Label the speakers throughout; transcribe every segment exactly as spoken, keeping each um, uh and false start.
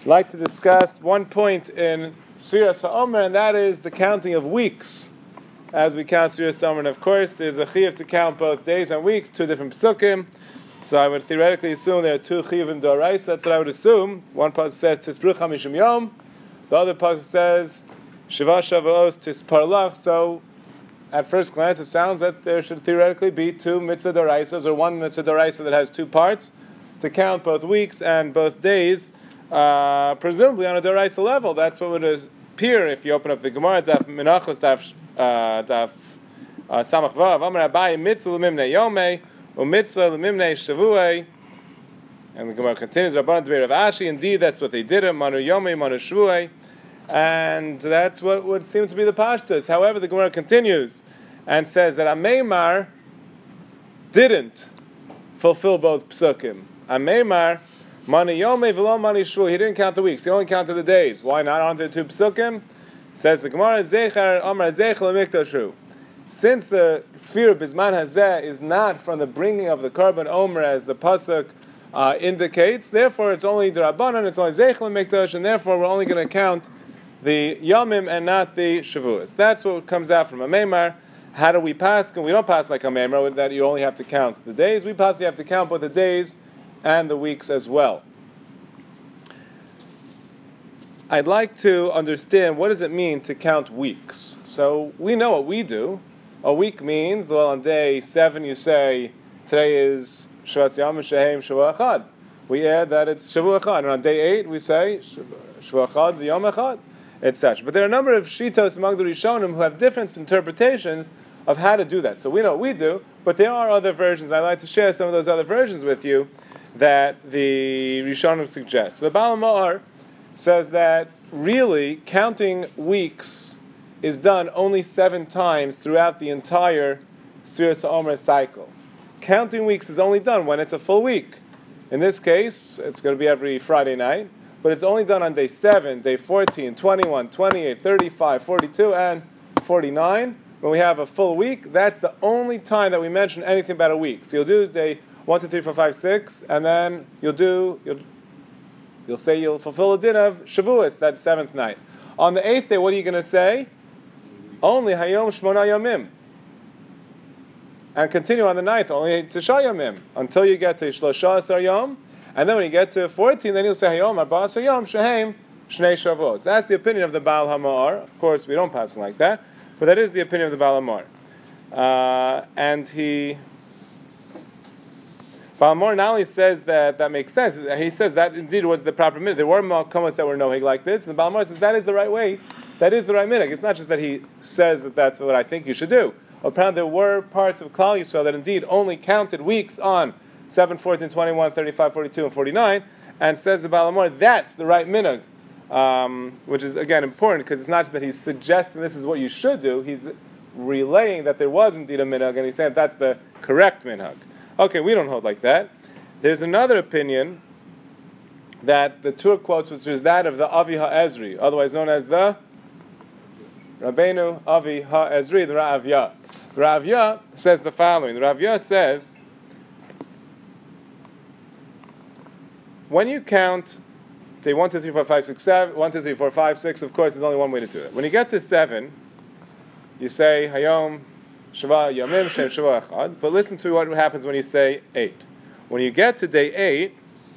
Speaker 1: like to discuss one point in Sfiras HaOmer, and that is the counting of weeks as we count Sfiras HaOmer. And of course, there's a chiyuv to count both days and weeks, two different psukim. So I would theoretically assume there are two chiyuvim d'oraisa. That's what I would assume. One pasuk says Tisbrucha Mishum Yom. The other pasuk says Shiva Shavuos Tisparlach. So at first glance, it sounds that there should theoretically be two mitzvah d'oraisas, or one mitzvah d'oraisa that has two parts to count both weeks and both days. Uh, presumably on a d'oraisa level, that's what would appear if you open up the Gemara, Daf Menachos, Daf uh, Daf uh, Samach Vav, Amar Abaye Mitzvah L'Mimnei Yomei, or Mitzvah L'Mimnei Shavuei, and the Gemara continues, Rabbanan Dvei Rav Ashi, indeed that's what they did, Manu Yomei, Manu Shavuei, and that's what would seem to be the pashtus. However, the Gemara continues and says that Ameimar didn't fulfill both psukim. Ameimar Mani Yomei v'lo Mani Shvu. He didn't count the weeks. He only counted the days. Why not? Aren't there two psukim? Says the Gemara, Zecher Amar Zecher L'Mikdashu. Since the sphere of Bisman Hazeh is not from the bringing of the Karban Omer as the pasuk uh, indicates, therefore it's only the Rabbanan, it's only Zecher L'Mikdash, and therefore we're only going to count the Yomim and not the Shavuos. That's what comes out from a Meimar. How do we pass? We don't pass like a Meimar, that you only have to count the days. We pass, you have to count both the days and the weeks as well. I'd like to understand, what does it mean to count weeks? So we know what we do. A week means, well, on day seven you say, today is Shavas Yom Shehem Shavua Echad. We add that it's Shavua Echad. And on day eight we say Shavua Echad Yom Echad, et cetera. But there are a number of Shitos among the Rishonim who have different interpretations of how to do that. So we know what we do, but there are other versions. I'd like to share some of those other versions with you that the Rishonim suggest. The Baal HaMa'or says that really counting weeks is done only seven times throughout the entire Sfiras HaOmer cycle. Counting weeks is only done when it's a full week. In this case, it's going to be every Friday night, but it's only done on day seven, day fourteen, twenty-one, twenty-eight, thirty-five, forty-two, and forty-nine. When we have a full week, that's the only time that we mention anything about a week. So you'll do day one, two, three, four, five, six, and then you'll do, you'll, you'll say you'll fulfill a din of Shavuos, that seventh night. On the eighth day, what are you going to say? Only Hayom Shmona Yomim. And continue on the ninth, only Tisha Yomim, until you get to Shlosha Asar Yom, and then when you get to fourteen, then you'll say Hayom Arba Asar Yom Shehem Shnei Shavuos. That's the opinion of the Baal HaMa'or. Of course, we don't pass it like that, but that is the opinion of the Baal HaMa'or. Uh, and he... Baal HaMa'or not only says that that makes sense, he says that indeed was the proper minhag. There were Malkamas that were nohig like this, and the Baal HaMa'or says that is the right way, that is the right minhag. It's not just that he says that that's what I think you should do. Apparently there were parts of Klal Yisrael that indeed only counted weeks on seven, fourteen, twenty-one, thirty-five, forty-two, and forty-nine, and says the Baal HaMa'or, that's the right minhag, um, which is again important because it's not just that he's suggesting this is what you should do, he's relaying that there was indeed a minhag, and he's saying that's the correct minhag. Okay, we don't hold like that. There's another opinion that the Tur quotes, which is that of the Avi HaEzri, otherwise known as the Rabbeinu Avi HaEzri, the Ra'avya. The Ra'avya says the following. The Ra'avya says, when you count day one, two, three, four, five, six, seven, one, two, three, four, five, six, of course, there's only one way to do it. When you get to seven, you say Hayom Shava Yomim Shem Shava Echad. But listen to what happens when you say eight. When you get to day eight,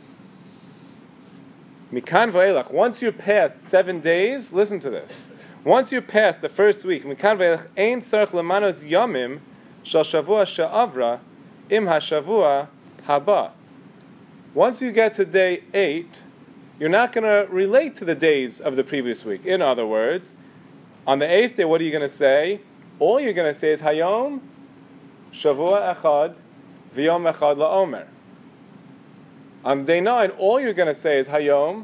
Speaker 1: Mikan Va'elach, once you're past seven days, listen to this. Once you're past the first week, Mikan Va'elach Ein Tzarech Lemanos Yomim Shal Shavua She'avra Im HaShavua Haba. Once you get to day eight, you're not going to relate to the days of the previous week. In other words, on the eighth day, what are you going to say? All you're going to say is Hayom Shavua Echad V'Yom Echad LaOmer. On day nine, all you're going to say is Hayom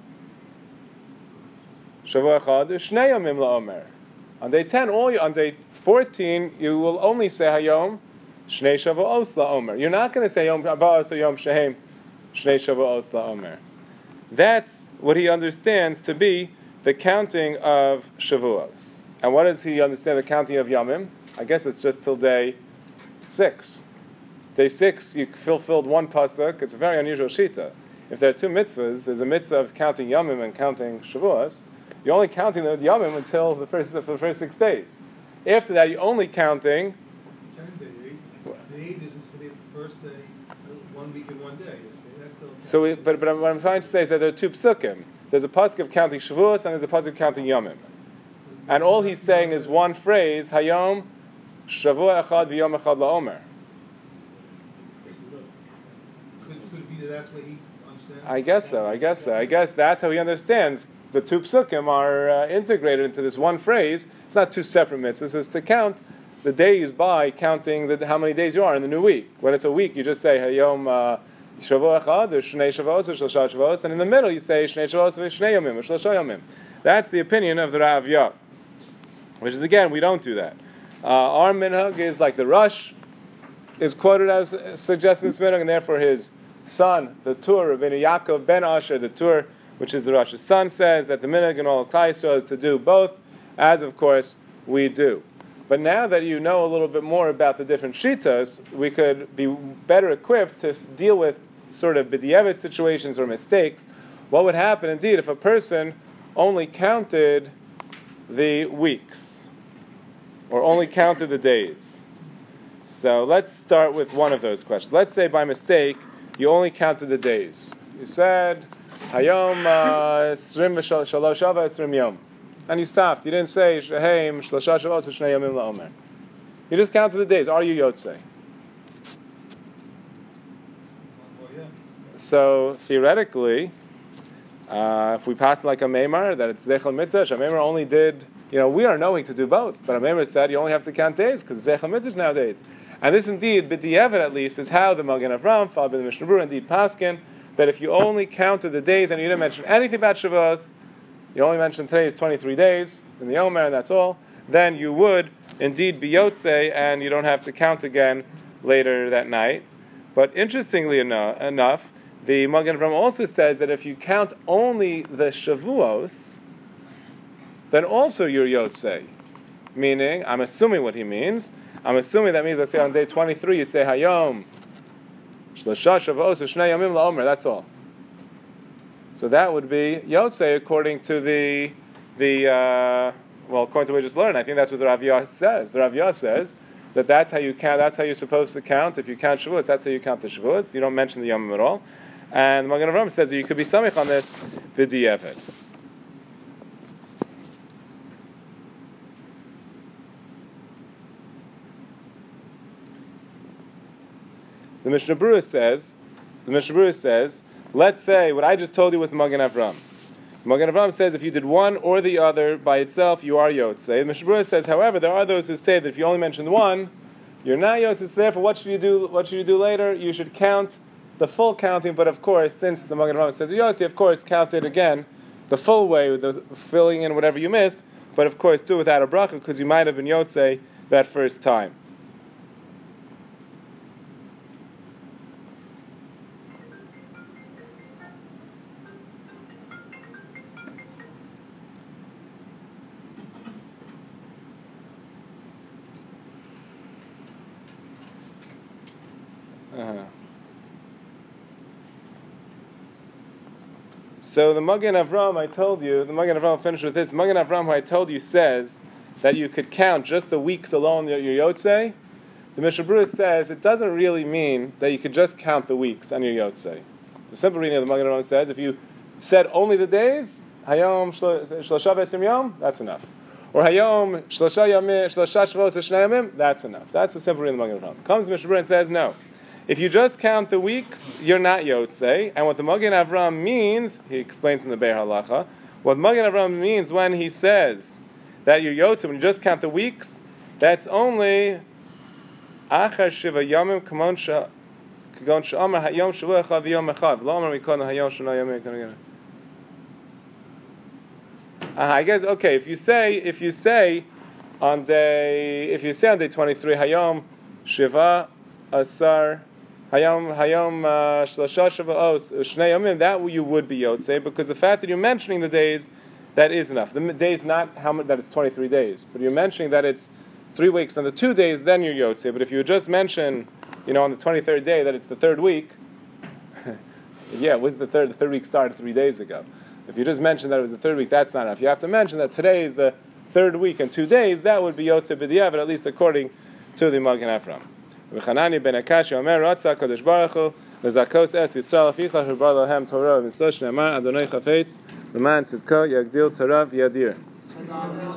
Speaker 1: Shavua Echad Shnei Yomim LaOmer. On day ten, all you, on day fourteen, you will only say Hayom Shnei Shavuos LaOmer. You're not going to say Yom Arba Asar Yom Shehem Shnei Shavuos LaOmer. That's what he understands to be the counting of Shavuos. And what does he understand the counting of Yomim? I guess it's just till day six. Day six, you fulfilled one pasuk. It's a very unusual shita. if there are two mitzvahs, there's a mitzvah of counting Yomim and counting Shavuos. You're only counting the Yomim until the first for the first six days. After that, you're only counting.
Speaker 2: The eight is today's the first day, one week and one day. That's still
Speaker 1: so, we, but but what I'm trying to say is that there are two psukim. There's a pasuk of counting Shavuos and there's a pasuk of counting Yomim. And all he's saying is one phrase: Hayom Shavua Echad V'Yom Echad LaOmer.
Speaker 2: Could, could it be that that's what he understands?
Speaker 1: I guess so. I guess so. I guess that's how he understands. The two psukim are uh, integrated into this one phrase. It's not two separate mitzvahs. It's to count the days by counting the, how many days you are in the new week. When it's a week, you just say Hayom uh, Shavua Echad or Shnei Shavuos or Shlosha Shavuos, and in the middle you say Shnei Shavuos v'Shnei Yomim or Shlosha Yomim. That's the opinion of the Rav Yah, which is again we don't do that. Uh, our minhag is like the Rush is quoted as suggesting this minhag, and therefore his son, the Tur, Rabbeinu Yaakov ben Asher, the Tur, which is the Rush's son, says that the minhag in all of Klal Yisrael is to do both, as of course we do. But now that you know a little bit more about the different shitas, we could be better equipped to deal with sort of b'diavad situations or mistakes. What would happen indeed if a person only counted the weeks or only counted the days? So let's start with one of those questions. Let's say by mistake you only counted the days. You said Hayom Esrim Shalosh Shava Esrim Yom, and you stopped. You didn't say Sheheim Shlosha Shavos Shnei Yomim LaOmer. You just counted the days. Are you Yotzei? So theoretically, uh, if we pass like a Meimar that it's Zechel Mitash, a Meimar only did. You know, we are knowing to do both, but a Meimar said you only have to count days because Zechel Mitash nowadays. And this indeed, b'diavad at least, is how the Magen Avram, followed by the Mishnah Berurah, indeed paskin, that if you only counted the days and you didn't mention anything about Shavuos, you only mentioned today is twenty-three days in the Omer and that's all, then you would indeed be Yotzei and you don't have to count again later that night. But interestingly eno- enough, the Magen Avram also said that if you count only the Shavuos, then also you're Yotzei. Meaning, I'm assuming what he means, I'm assuming that means, let's say on day twenty-three you say Hayom Shlosha Shavuos Shnei Yomim LaOmer, that's all. So that would be Yotzei according to the, the uh, well, according to what we just learned. I think that's what the Rav Yah says. The Rav Yah says that that's how you count, that's how you're supposed to count. If you count Shavuos, that's how you count the Shavuos. You don't mention the Yomim at all. And Magen Avram says that you could be samich on this b'diavad. The Mishnah Berurah says, the Mishnah Berurah says, let's say what I just told you was the Magen Avram. Magen Avram says if you did one or the other by itself, you are Yotzei. The Mishnah Berurah says, however, there are those who say that if you only mentioned one, you're not Yotzei. So therefore, what should you do? What should you do later? You should count the full counting. But of course, since the Magen Avram says Yotzei, of course, count it again the full way with the filling in whatever you missed. But of course, do it without a bracha because you might have been Yotzei that first time. Uh-huh. So the Magen Avram, I told you, the Magen Avram finished with this. Magen Avram, who I told you, says that you could count just the weeks alone your Yotzei. The Mishnah Berurah says it doesn't really mean that you could just count the weeks on your Yotzei. The simple reading of the Magen Avram says if you said only the days, Hayom Shlosha V'Esrim Yom, that's enough. Or Hayom Shlosha Yomim, Shlosha Shavuos Shnei Yomim, that's enough. That's the simple reading of the Magen Avram. Comes the Mishnah Berurah and says no. If you just count the weeks, you're not Yotzei. And what the Magen Avram means, he explains in the Be'er Halacha, what Magen Avram means when he says that you're Yotzei, when you just count the weeks, that's only Achar Shiva Yomim Kamon Kagon Sh'Amar Hayom Shavua Echad V'Yom Echad V'Lo Amar Mikon Hayom Sh'No Yomim. I guess okay. If you say if you say on day if you say on day twenty-three Hayom Shiva Asar Hayom Hayom Shlosha Shavuos Shnei Yomim, that you would be Yotzei because the fact that you're mentioning the days, that is enough. The days not how much that it's twenty-three days, but you're mentioning that it's three weeks and the two days, then you're Yotzei. But if you just mention, you know, on the twenty-third day that it's the third week, Yeah, it was the third. The third week started three days ago. If you just mention that it was the third week, that's not enough. You have to mention that today is the third week and two days. That would be Yotzei B'diavad, at least according to the Magen Ephraim. V'chanani ben Akash Omer Ratzah Kadosh Baruch Hu Lezakos Es Yisrael Aficha Hubar Lohem Torah V'Mitzvah Shneimar Adonai Chafetz L'man Tzidko Yagdil Torah V'Yadir.